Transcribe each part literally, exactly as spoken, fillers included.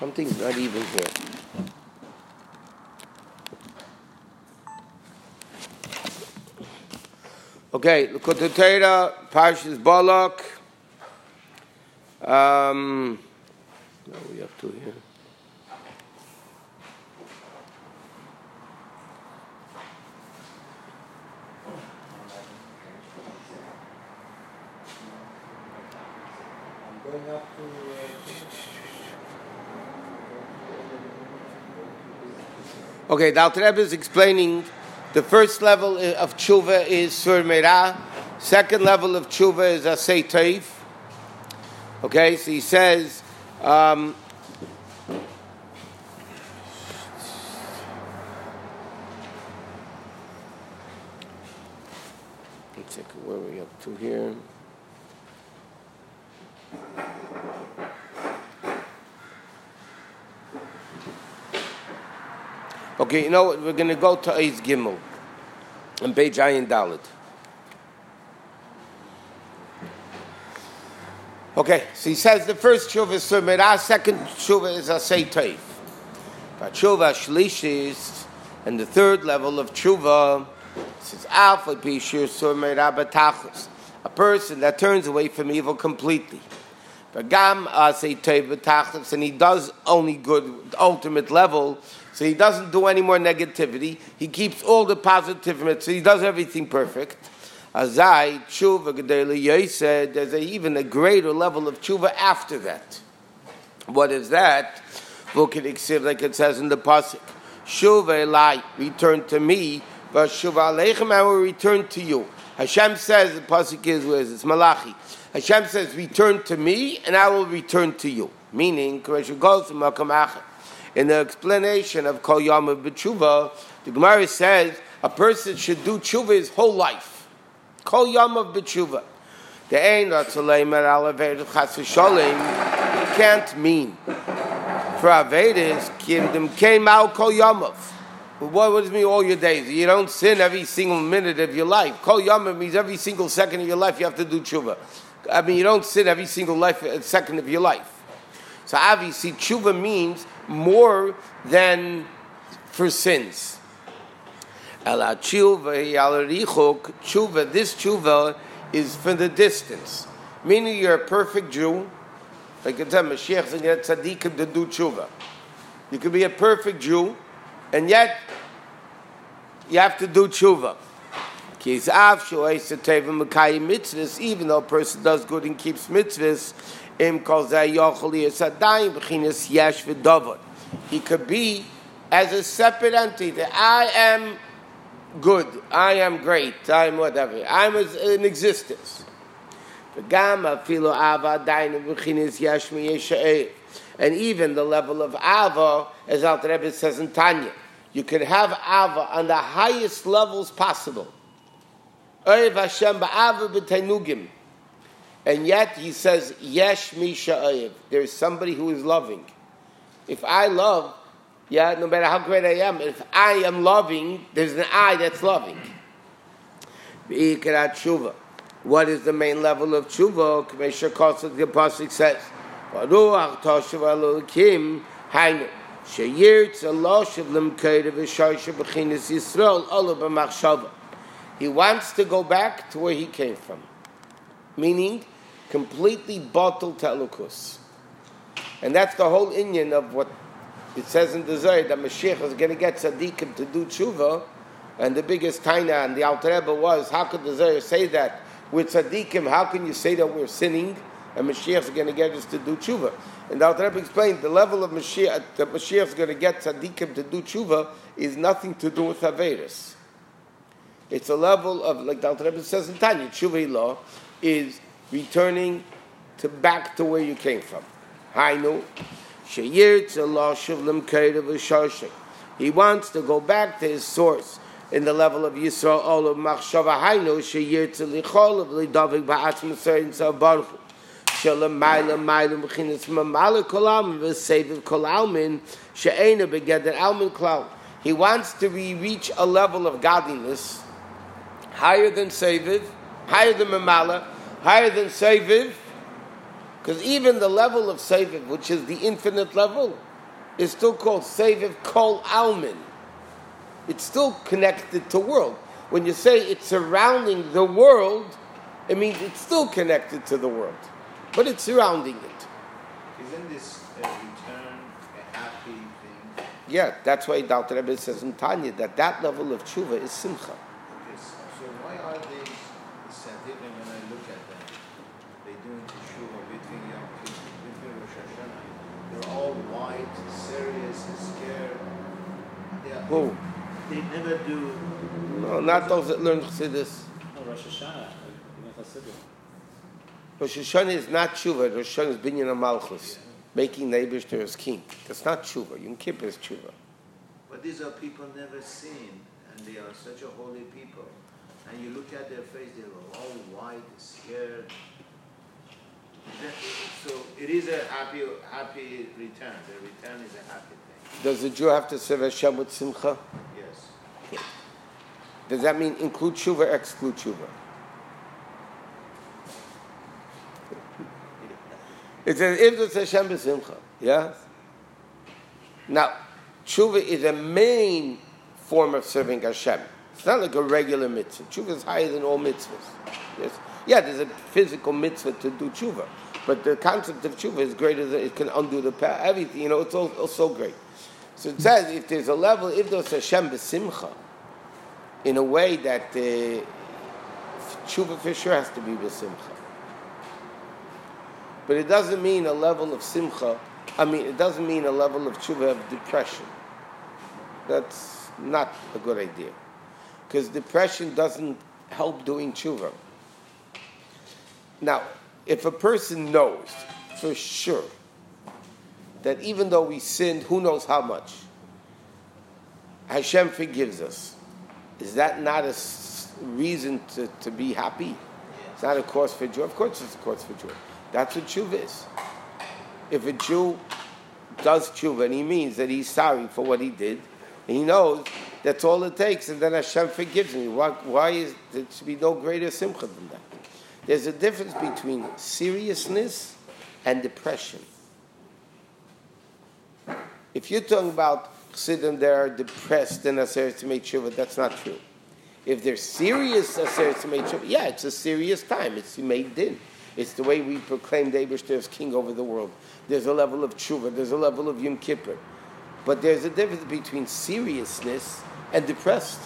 Something's not even here. Okay, look at the Torah, Parshas Balak. Um, what are we up to here? I'm going up to... Uh, okay, the Alter Rebbe is explaining the first level of tshuva is sur merah. Second level of tshuva is asay toiv. Okay, so he says, um, let's check where we're up to here. Okay, you know what? We're going to go to Eis Gimel and Beit Ayin Dalet. Okay, so he says the first tshuva is sur merah, second tshuva is asay toiv. But tshuva shlishis, and the third level of tshuva says alpha bishur sur merah b'tachlis, a person that turns away from evil completely. But gam asay toiv b'tachlis, and he does only good, the ultimate level. So he doesn't do any more negativity. He keeps all the positive, so he does everything perfect. Azai, tshuva gedei yoseh, there's a, even a greater level of tshuva after that. What is that? Look at it, like it says in the pasuk. Shuva elai, return to me, but shuva aleichem, I will return to you. Hashem says, the pasuk is, where is it? It's Malachi. Hashem says, return to me, and I will return to you. Meaning, in the explanation of Kol Yom B'Tshuva, the Gemara says a person should do tshuva his whole life. Kol Yom B'Tshuva. The Ein Ratzaleim Al Avedas Chas V'Sholem can't mean for Avedas Kingdom came out Kol Yomov. What does it mean all your days? You don't sin every single minute of your life. Kol Yomov means every single second of your life you have to do tshuva. I mean, you don't sin every single life second of your life. So obviously, tshuva means more than for sins. Ela tshuva, tshuva, this tshuva is for the distance. Meaning you're a perfect Jew. Like it's a Mashiach and get tzaddikim to do tshuva. You could be a perfect Jew, and yet you have to do tshuva. Even though a person does good and keeps mitzvahs, he could be as a separate entity. I am good. I am great. I am whatever. I am in existence. And even the level of Ava, as Alter Rebbe says in Tanya, you can have Ava on the highest levels possible. And yet he says, Yesh Misha Oyev. There is somebody who is loving. If I love, yeah, no matter how great I am, if I am loving, there's an I that's loving. What is the main level of tshuva? Commissioner Kosak, the Apostle says, Baruch Toshav Elokim, Hainu, Sheyirtz Alosh of Limkeir V'Sharsha B'Chinas Yisrael, Olu B'Machshava. He wants to go back to where he came from. Meaning, completely bottled to Elokus. And that's the whole inyan of what it says in the Zohar, that Mashiach is going to get tzaddikim to do tshuva, and the biggest taina and the Alter Rebbe was, how could the Zohar say that? We're tzaddikim, how can you say that we're sinning, and Mashiach is going to get us to do tshuva? And the Alter Rebbe explained, the level of Mashiach, that Mashiach is going to get tzaddikim to do tshuva, is nothing to do with Averis. It's a level of, like the Alter Rebbe says in Tanya, tshuva law, is returning to back to where you came from. Hainu, sheyirtz Allah shuvlim keidav v'sharshik. He wants to go back to his source in the level of Yisrael, all of machshava. Hainu, sheyirtz lichol of lidavik ba'atzm serin sabaruch. Shalom ma'ila ma'ila m'chinas mamala kolam v'seviv kolalmin she'ena begeder almin klal. He wants to reach a level of godliness higher than seviv, higher than mamala, higher than seviv. Because even the level of Seviv, which is the infinite level, is still called Seviv Kol Almin. It's still connected to world. When you say it's surrounding the world, it means it's still connected to the world, but it's surrounding it. Isn't this a return a happy thing? Yeah, that's why Doctor Rebbe says in Tanya that that level of tshuva is simcha. Okay, so why are they scientific when I look at them? They doing teshuva between Yom Kippur, between Rosh Hashanah. They're all white, serious, scared. They are, Who? They never do. No, not those that learn Chassidus. No, Rosh Hashanah. Rosh Hashanah is not tshuva. Rosh Hashanah is binyan malchus, yeah. Making the Eibishter as king. That's not tshuva. Yom Kippur is tshuva. But these are people never seen, and they are such a holy people. And you look at their face; they are all white, scared. So it is a happy, happy return. The return is a happy thing. Does the Jew have to serve Hashem with simcha? Yes. Yeah. Does that mean include tshuva or exclude tshuva? It says, if it's Hashem b'simcha, yes? Now, tshuva is a main form of serving Hashem. It's not like a regular mitzvah. Tshuva is higher than all mitzvahs. Yes? Yeah, there's a physical mitzvah to do tshuva, but the concept of tshuva is greater than it can undo the past, everything, you know, it's all, all so great. So it says, if there's a level, if there's Hashem b'simcha, in a way that uh, tshuva for sure has to be b'simcha. But it doesn't mean a level of simcha. I mean, it doesn't mean a level of tshuva of depression. That's not a good idea. Because depression doesn't help doing tshuva. Now, if a person knows for sure that even though we sinned, who knows how much, Hashem forgives us, is that not a reason to, to be happy? It's not a cause for joy. Of course it's a cause for joy. That's what tshuva is. If a Jew does tshuva and he means that he's sorry for what he did, and he knows that's all it takes, and then Hashem forgives me. Why, why is there should be no greater simcha than that? There's a difference between seriousness and depression. If you're talking about chassidim that are depressed and aseres to make tshuva, that's not true. If they're serious aseres to make tshuva, yeah, it's a serious time. It's made din. It's the way we proclaim the Eibishter as king over the world. There's a level of tshuva. There's a level of Yom Kippur. But there's a difference between seriousness and depressed.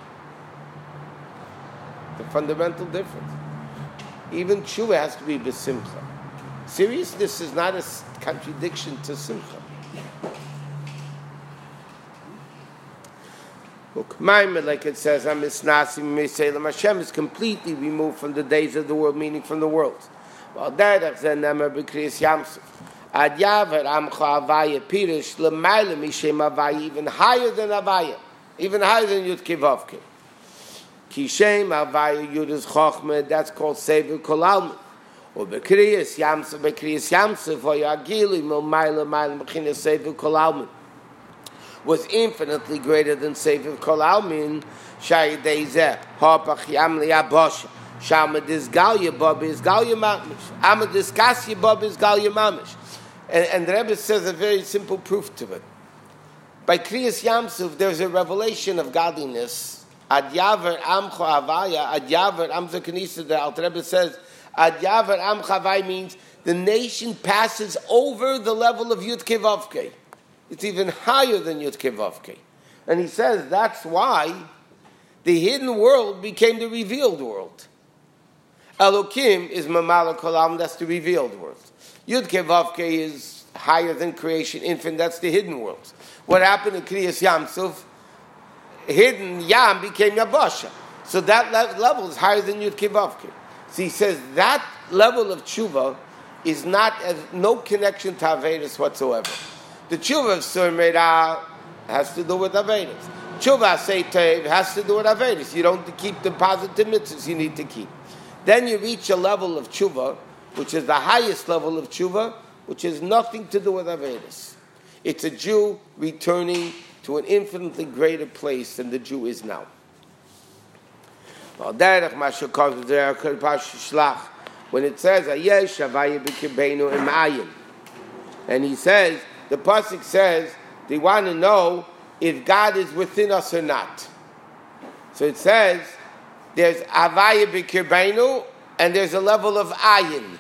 The fundamental difference. Even tshuva has to be b'simcha. Seriousness is not a contradiction to simcha. Look, Maimed, like it says, Hashem is completely removed from the days of the world, meaning from the world. Well, derech ze nemer b'kriyas Yamsuf. Ad yaver amcha avaya pirish l'mayla mishem avaya, even higher than avaya, even higher than Yud Kivavke. Ki shem avaya Yud is chochme, that's called Seviv Kol Almin. Or b'kriyas Yamsuf, b'kriyas Yamsuf, or yagili mil mayla mayla m'chinas Seviv Kol Almin, was infinitely greater than Seviv Kol Almin. Shayidei zeh hapach yam liyabosha. Shama disgalya bab is galya mamish. Ama diskasya bab is galya mamish. And the Rebbe says a very simple proof to it. By Kriyas Yamsuf, there's a revelation of godliness. Ad yaver amcha avaya. Ad yaver amcha kanisa. The Alter Rebbe says ad yaver amcha avaya means the nation passes over the level of Yud Kevavke. It's even higher than Yud Kevavke. And he says that's why the hidden world became the revealed world. Elokim is Mamala Kolam, that's the revealed world. Yud Kevavke is higher than creation, infant, that's the hidden world. What happened in Kriyas Yamsuf? Hidden Yam became Yabasha. So that level is higher than Yud Kevavke. So he says that level of tshuva is not, has no connection to Avedis whatsoever. The tshuva of Sur Meirah has to do with Avedis. Tshuva Seitev has to do with Avedis. You don't keep the positive mitzvahs you need to keep. Then you reach a level of tshuva, which is the highest level of tshuva, which has nothing to do with Avedis. It's a Jew returning to an infinitely greater place than the Jew is now. When it says, and he says, the pasuk says They want to know if God is within us or not. So it says there's Havaya B'Kirbeinu and there's a level of Ayin.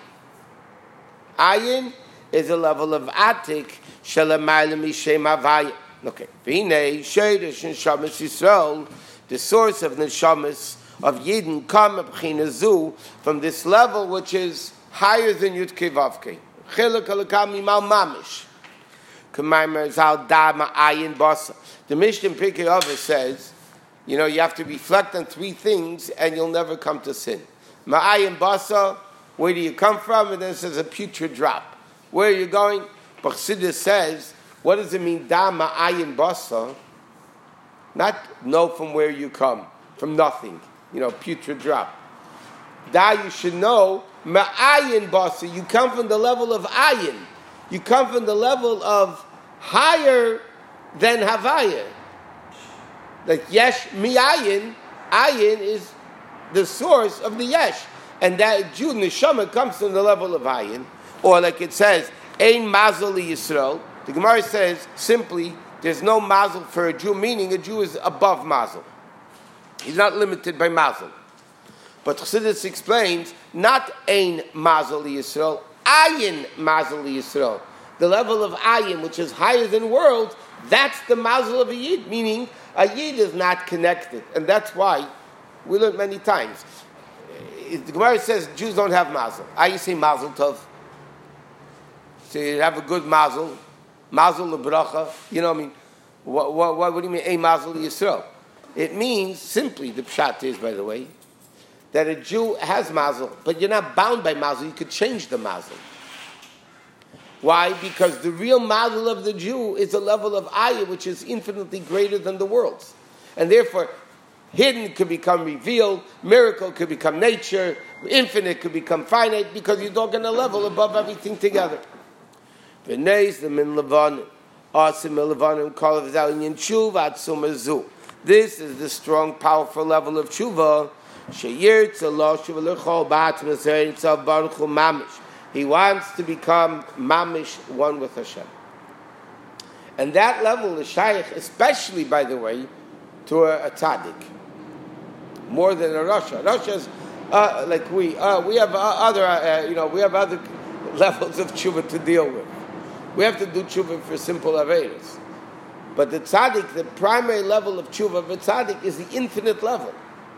Ayin is a level of Atik Shalamayla Mishem Havaya. Okay. V'inei Sheidish Neshamas Yisrael, the source of Neshamas of Yidden come B'china from this level which is higher than Yud Kei Vav Kei. Chiluk Alakam Mimal Mamish. K'maimer Zal Da Ma'ayin Basa. The Mishnah in Pirkei Avos says, you know, you have to reflect on three things and you'll never come to sin. Ma'ayin Basa, where do you come from? And then it says a putrid drop. Where are you going? Chassidus says, what does it mean, Da Ma'ayin Basa? Not know from where you come, from nothing. You know, putrid drop. Da, you should know, Ma'ayin Basa, you come from the level of Ayin. You come from the level of higher than Havaya. Like Yesh Mi'ayin, Ayin is the source of the Yesh. And that Jew, Neshama, comes from the level of Ayin. Or like it says, Ein Mazel Yisrael. The Gemara says, simply, there's no Mazel for a Jew, meaning a Jew is above Mazel. He's not limited by Mazel. But Chassidus explains, not Ein Mazel Yisrael, Ayin Mazel Yisrael. The level of Ayin, which is higher than world, that's the Mazel of a Yid, meaning a Yid is not connected. And that's why, we learned many times, the Gemara says Jews don't have Mazel. I you say Mazel Tov. So you have a good Mazel, Mazel Lebracha, you know what I mean? What, what, what, what do you mean, Ein Mazel Yisrael? It means, simply, the pshat is, by the way, that a Jew has Mazel, but you're not bound by Mazel, you could change the Mazel. Why? Because the real Mazel of the Jew is a level of Ayah which is infinitely greater than the world's. And therefore, hidden could become revealed, miracle could become nature, infinite could become finite, because you're talking a level above everything together. This is the strong, powerful level of tshuva. He wants to become mamish, one with Hashem. And that level is shaykh, especially, by the way, to a, a tzaddik. More than a rasha. Rasha's uh, like we. Uh, we have uh, other, uh, you know, we have other levels of tshuva to deal with. We have to do tshuva for simple averos. But the tzaddik, the primary level of tshuva of a tzaddik is the infinite level.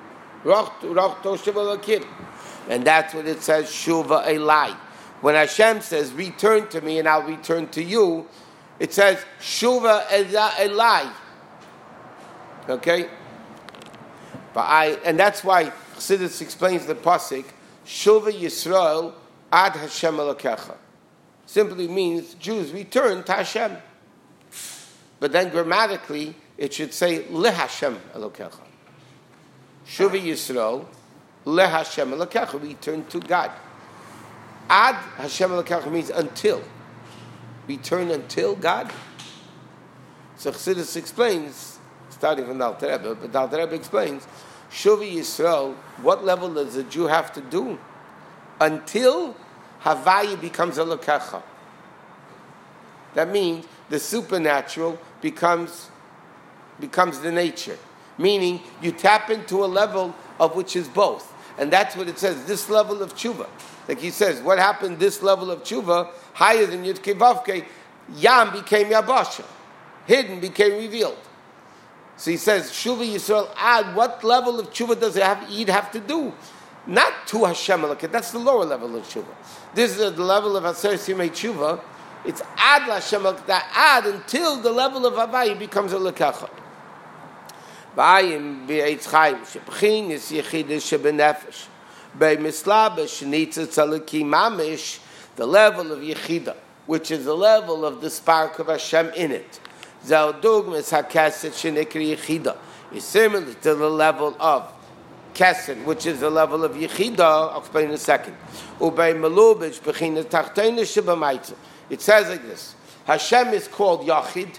And that's what it says, shuva elai. When Hashem says, return to me and I'll return to you, it says, shuva elai. Okay? But I, and that's why Chassidus explains the pasuk, shuva Yisrael ad Hashem Elokecha. Simply means, Jews, return to Hashem. But then grammatically, it should say, le Hashem Elokecha. Shuva Yisrael, le Hashem Elokecha, return to God. Ad Hashem Elokecha means until. Return until God. So Chassidus explains, starting from the Alter Rebbe, but the Alter Rebbe explains, Shuva Yisrael, what level does a Jew have to do? Until Havaya becomes Elokecha. That means the supernatural becomes, becomes the nature. Meaning, you tap into a level of which is both. And that's what it says, this level of tshuva. Like he says, what happened, this level of tshuva, higher than Yud Kei Vav Kei, Yam became Yabasha. Hidden became revealed. So he says, Shuva Yisrael, ad, what level of tshuva does it have, Yid have to do? Not to Hashem Elokecha, that's the lower level of tshuva. This is the level of Aser Simei Tshuva. It's ad Hashem Elokecha, ad, until the level of Havaya becomes Elokecha. V'ayim b'Eitz Chaim, sheb'chin is yechidah shebenefesh. B'mislaba shenitza tzaliki mamish, the level of yechidah, which is the level of the spark of Hashem in it. Zal dogmas hakeset shenekri yechidah is similar to the level of Kesed, which is the level of Yechidah. I'll explain in a second. Ubei Melubich b'china tachteina shebamaytza. It says like this: Hashem is called Yachid.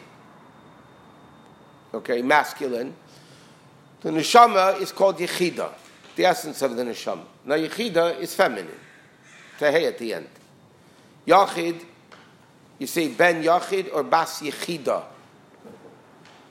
Okay, masculine. The neshama is called Yechidah, the essence of the neshama. Now Yechidah is feminine. Tehei at the end. Yachid, you say Ben Yachid or Bas Yechidah.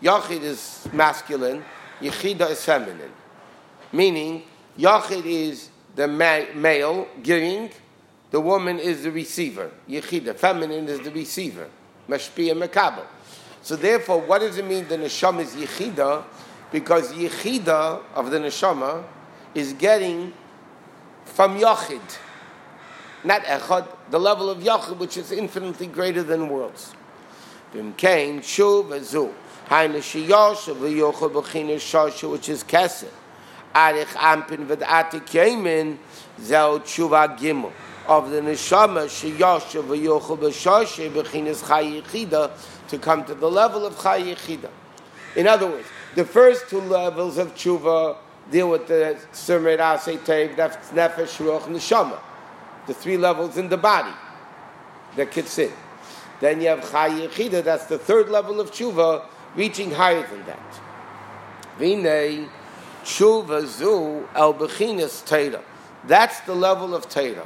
Yachid is masculine, Yechida is feminine. Meaning, Yachid is the ma- male giving, the woman is the receiver. Yechida, feminine is the receiver. Mashpia Mekabel. So therefore, what does it mean the neshama is Yechida? Because Yechida of the neshama is getting from Yachid, not Echad, the level of Yachid, which is infinitely greater than worlds. V'imkein shuv azu, hayna sheyosh v'yochel b'china shoshu, which is Kesed. Arich ampin v'datik yemin, zeo tshuva gimel. Of the neshama sheyosh v'yochel b'shoshu b'chinas chay yechida, to come to the level of chay yechida. In other words, the first two levels of tshuva deal with the Surmei Rasei Tev, Nefesh, Ruach, Neshama. The three levels in the body that kicks in. Then you have Chai Yechida, that's the third level of tshuva, reaching higher than that. Vinei tshuva zu el bechinas Teira. That's the level of Teira.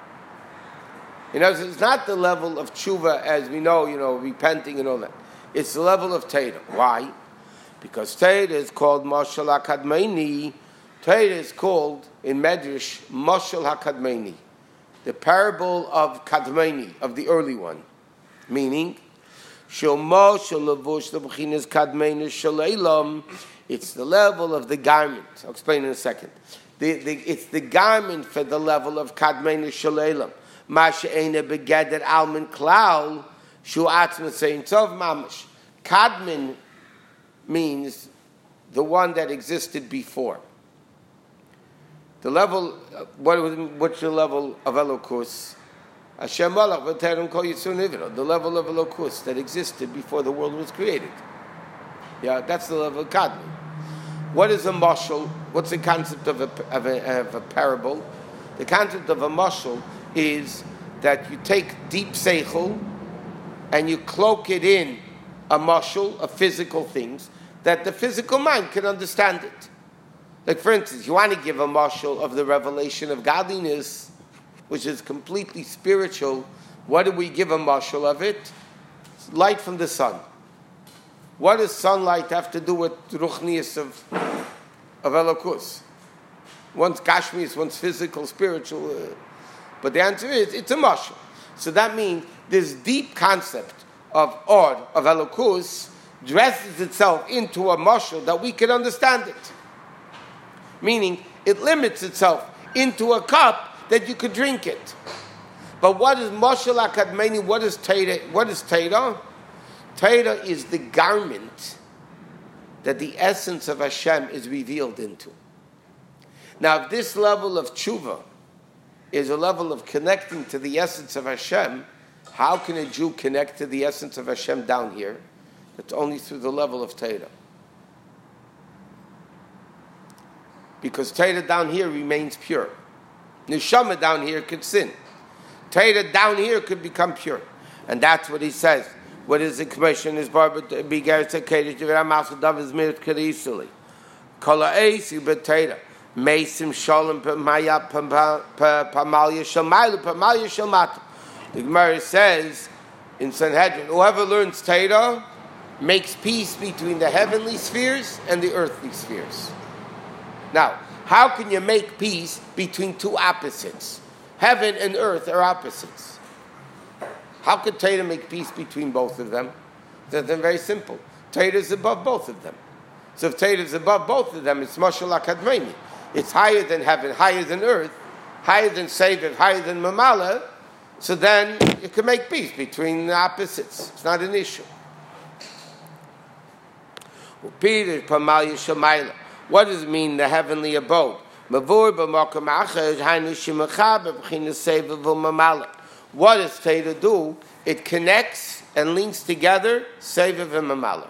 You know, it's not the level of tshuva as we know, you know, repenting and all that. It's the level of Teira. Why? Because Teira is called Mashal HaKadmeini. Teira is called, in Medrash, Mashal HaKadmeini. The parable of Kadmeini, of the early one. Meaning, Shel Mashal Levush Lebuchinas Kadmeini Shaleilam. It's the level of the garment. I'll explain in a second. The, the, it's the garment for the level of Kadmeini Shaleilam. Masha Eina Begeder Alman Klal, Shu Atzma Sein Tov Mamash. Kadmin means the one that existed before. The level, what what's the level of Elokus? Hashem Malach v'Terem Kol Yitzur Nivro. The level of Elokus that existed before the world was created. Yeah, that's the level of Kadmin. What is a mashal? What's the concept of a, of a, of a parable? The concept of a mashal is that you take deep seichel and you cloak it in a mashal of physical things that the physical mind can understand it. Like for instance, you want to give a mashal of the revelation of godliness, which is completely spiritual. What do we give a mashal of it? It's light from the sun. What does sunlight have to do with ruchnius of of Elokus? One's gashmius, one's physical, spiritual. Uh, but the answer is, it's a mashal. So that means this deep concept of Or, of Elokus, dresses itself into a mashal that we can understand it. Meaning, it limits itself into a cup that you could drink it. But what is mashal akadmeni? What is Teira? What is Teira? Teira is the garment that the essence of Hashem is revealed into. Now, if this level of tshuva is a level of connecting to the essence of Hashem, how can a Jew connect to the essence of Hashem down here? It's only through the level of Teira. Because Teira down here remains pure. Neshama down here could sin. Teira down here could become pure. And that's what he says. What is the commission? Is Barber Bigar Sekedish Ramasal Davis Mirt Kadisuli. Kala Ace Teira. Mason Shalom Pamaya Pamalia Shalmailu Pamalia Shalmata. The Gemara says in Sanhedrin, whoever learns Teira makes peace between the heavenly spheres and the earthly spheres. Now, how can you make peace between two opposites? Heaven and earth are opposites. How could Teira make peace between both of them? That's very simple. Teira is above both of them. So if Teira is above both of them, it's Mashal HaKadmeni. It's higher than heaven, higher than earth, higher than Seviv, higher than Mamala. So then you can make peace between the opposites. It's not an issue. What does it mean, the heavenly abode? What does Teira do? It connects and links together Seviv and Mamala.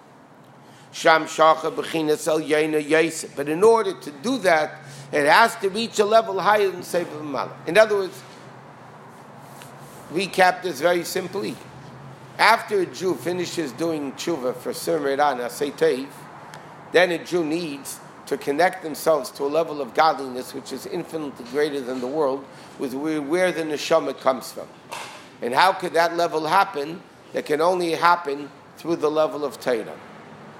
But in order to do that, it has to reach a level higher than Seviv and Mamala. In other words, recap this very simply. After a Jew finishes doing tshuva for Surmei Rasei Tev, then a Jew needs to connect themselves to a level of godliness which is infinitely greater than the world, with where the neshama comes from. And how could that level happen? That can only happen through the level of Teira.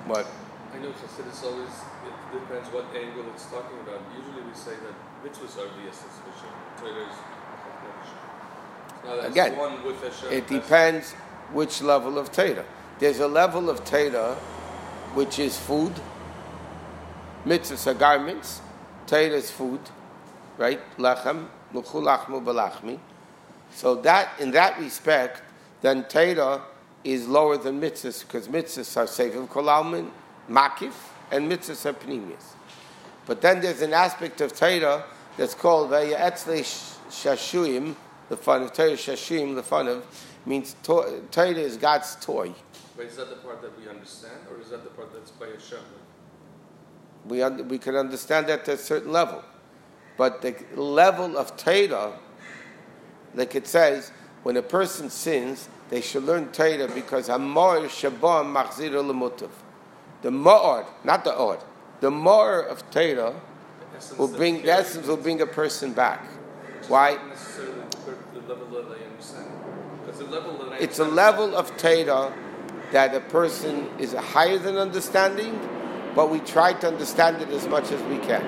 What? I know Chassidus always, it depends what angle it's talking about. Usually we say that mitzvahs are the essence of Hashem. Torah is now that's Again, one with Hashem. it depends which level of Torah. There's a level of Torah which is food. Mitzvahs are garments. Torah is food, right? Lachem, nuchu lachmu balachmi. So that, in that respect, then Torah is lower than mitzvahs, because mitzvahs are sefer kol almin, makif, and mitzvahs are pnimius. But then there's an aspect of Torah that's called vayetzle shashuim, the fun of Torah shashuim, the fun of, means to, Torah is God's toy. But is that the part that we understand, or is that the part that's by Hashem? We, un- we can understand that to a certain level. But the level of Torah, like it says, when a person sins, they should learn Torah because Amor Shabam Machzir Lemutav. The Ma'or, not the Or, the Ma'or of Torah will bring, the essence will bring a person back. Why? Not necessarily the level that I understand. Because the level that I It's a level of Torah that a person is higher than understanding, but we try to understand it as much as we can.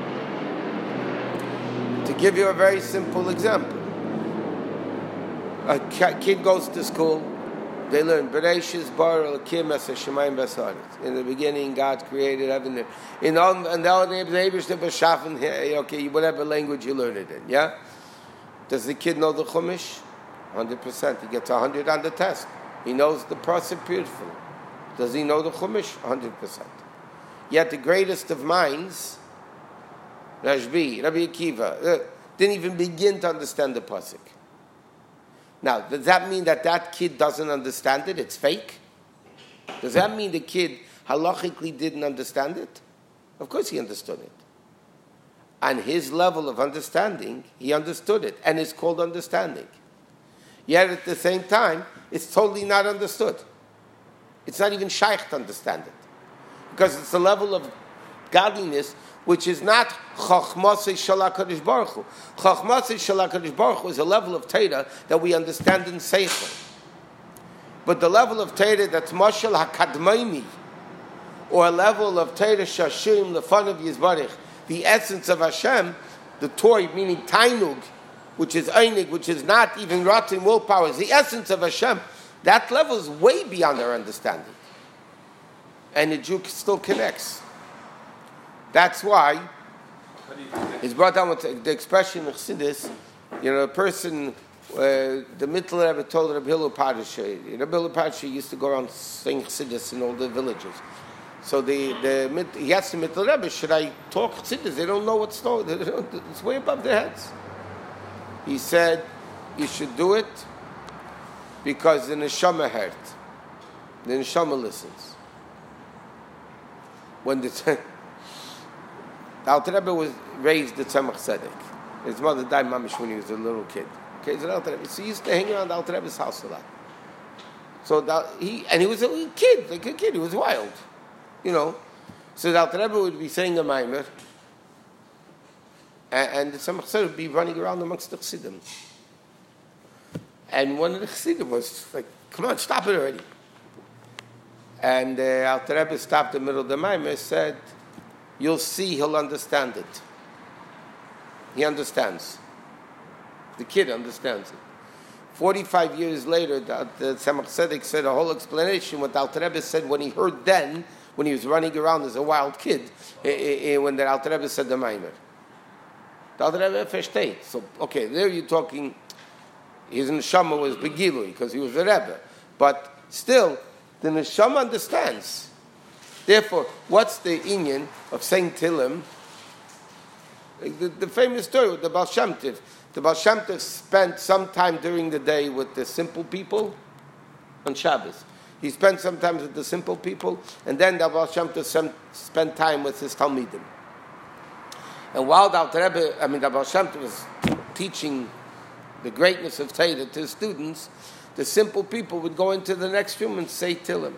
To give you a very simple example, a kid goes to school, they learn Bereshis Bar Elokim Es Hashemayim V'Haaretz. In the beginning, God created heaven and in all and all the neighbors that were shafen. Okay, whatever language you learn it in, yeah. Does the kid know the Chumash? Hundred percent. He gets a hundred on the test. He knows the pasuk beautifully. Does he know the Chumash? Hundred percent. Yet the greatest of minds, Rashbi, Rabbi Akiva, uh, didn't even begin to understand the pasuk. Now, does that mean that that kid doesn't understand it? It's fake? Does that mean the kid halachically didn't understand it? Of course he understood it. On his level of understanding, he understood it, and it's called understanding. Yet at the same time, it's totally not understood. It's not even shaykh to understand it. Because it's a level of godliness which is not Chachmasei Shel HaKadosh Baruch Hu. Chachmasei Shel HaKadosh Baruch Hu is a level of Torah that we understand in Seichel. But the level of Torah that's Mashal HaKadmaimi, or a level of Torah Shashim, the fun of Yisbarich, the essence of Hashem, the toy, meaning Tainug, which is Einig, which is not even rotten willpower, is the essence of Hashem. That level is way beyond our understanding. And the Jew still connects. That's why it's brought down with the expression of Chassidus. You know, a person, uh, the Mittler Rebbe told Rabbi Hillel Parashe. Rabbi Hillel Parashe used to go around saying Chassidus in all the villages. So the, the he asked the Mittler Rebbe, should I talk Chassidus? They don't know what's going on. It's way above their heads. He said, you should do it because the Neshama heard. The Neshama listens. When the The Alter Rebbe was raised the Tzemach Tzedek. His mother died mamish when he was a little kid. Okay, so the Alter Rebbe, so he used to hang around the Alter Rebbe's house a lot. So the, he and he was a kid, like a kid. He was wild, you know. So the Alter Rebbe would be saying a maimer, and, and the Tzemach Tzedek would be running around amongst the Chassidim. And one of the Chassidim was like, "Come on, stop it already!" And the uh, Alter Rebbe stopped in the middle of the maimer and said, you'll see he'll understand it. He understands. The kid understands it. Forty-five years later, the, the Tzemach Tzedek said a whole explanation what the Alter Rebbe said when he heard then, when he was running around as a wild kid, eh, eh, when the Alter Rebbe said the Maimer. The Alter Rebbe versteht. So, okay, there you're talking, his neshama was begilui, because he was a Rebbe. But still, the neshama understands. Therefore, what's the inyan of saying Tillim? The, the famous story with the Baal Shem Tov. The Baal Shem Tov spent some time during the day with the simple people on Shabbos. He spent some time with the simple people, and then the Baal Shem Tov spent time with his Talmidim. And while the Alter Rebbe, I mean, the Baal Shem Tov was teaching the greatness of Torah to his students, the simple people would go into the next room and say Tillim.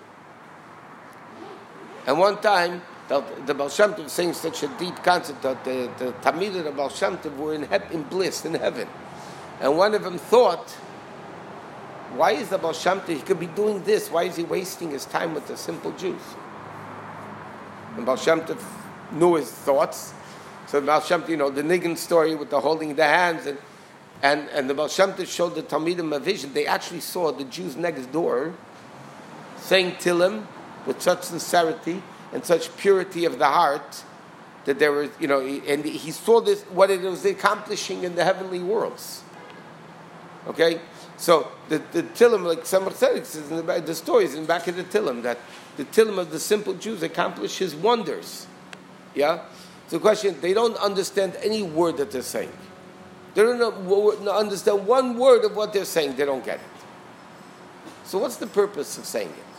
And one time, the, the Baal Shem Tov was saying such a deep concept that the, the Talmidim of the Baal Shem Tov were in, he- in bliss, in heaven. And one of them thought why is the Baal Shem Tov, he could be doing this, why is he wasting his time with the simple Jews? And Baal Shem Tov knew his thoughts. So the Baal Shem Tov, you know, the Nigun story with the holding the hands, and and, and the Baal Shem Tov showed the Talmidim a vision. They actually saw the Jews next door saying Tillim with such sincerity and such purity of the heart that there was, you know, and he saw this, what it was accomplishing in the heavenly worlds. Okay? So the, the Tillim, like Samach Tzedek says in the, back, the stories in the back of the Tillim, that the Tillim of the simple Jews accomplishes wonders. Yeah? So the question, they don't understand any word that they're saying. They don't know, understand one word of what they're saying. They don't get it. So what's the purpose of saying it?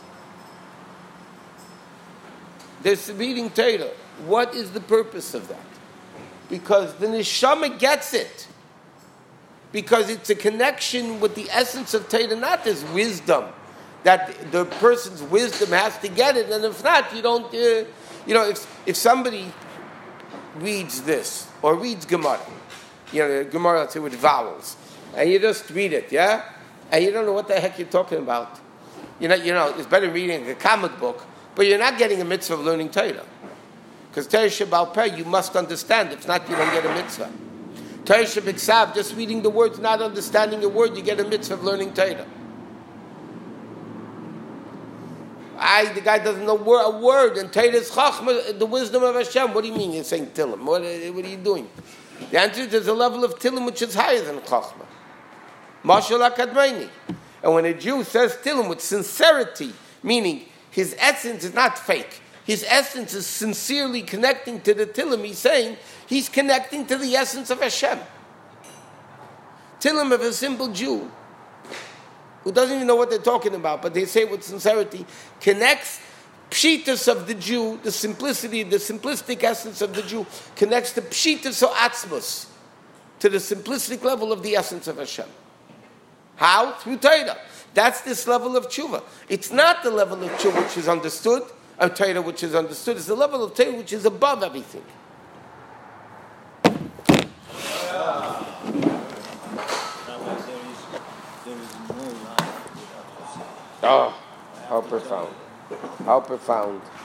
They're reading Torah. What is the purpose of that? Because the neshama gets it. Because it's a connection with the essence of Torah, not this wisdom, that the person's wisdom has to get it, and if not, you don't, uh, you know, if if somebody reads this, or reads Gemara, you know, Gemara, let's say, with vowels, and you just read it, yeah? And you don't know what the heck you're talking about. You know, you know, it's better reading a comic book, but you're not getting a mitzvah of learning Torah. Because Torah Shebaal Peh, you must understand. If not, you don't get a mitzvah. Torah Shebiksav, just reading the words, not understanding a word, you get a mitzvah of learning Torah. I, the guy doesn't know a word, and Torah is Chachma, the wisdom of Hashem. What do you mean you're saying Tillim? What, what are you doing? The answer is there's a level of Tillim which is higher than Chachma. Mashal HaKadmaini. And when a Jew says Tillim with sincerity, meaning his essence is not fake, his essence is sincerely connecting to the Tillim, he's saying he's connecting to the essence of Hashem. Tillim of a simple Jew who doesn't even know what they're talking about, but they say it with sincerity, connects Pshitas of the Jew, the simplicity, the simplistic essence of the Jew, connects the Pshitas of Atzmos to the simplistic level of the essence of Hashem. How? Through Torah. That's this level of tshuva. It's not the level of tshuva which is understood, or Torah which is understood. It's the level of Torah which is above everything. Oh, how profound. How profound.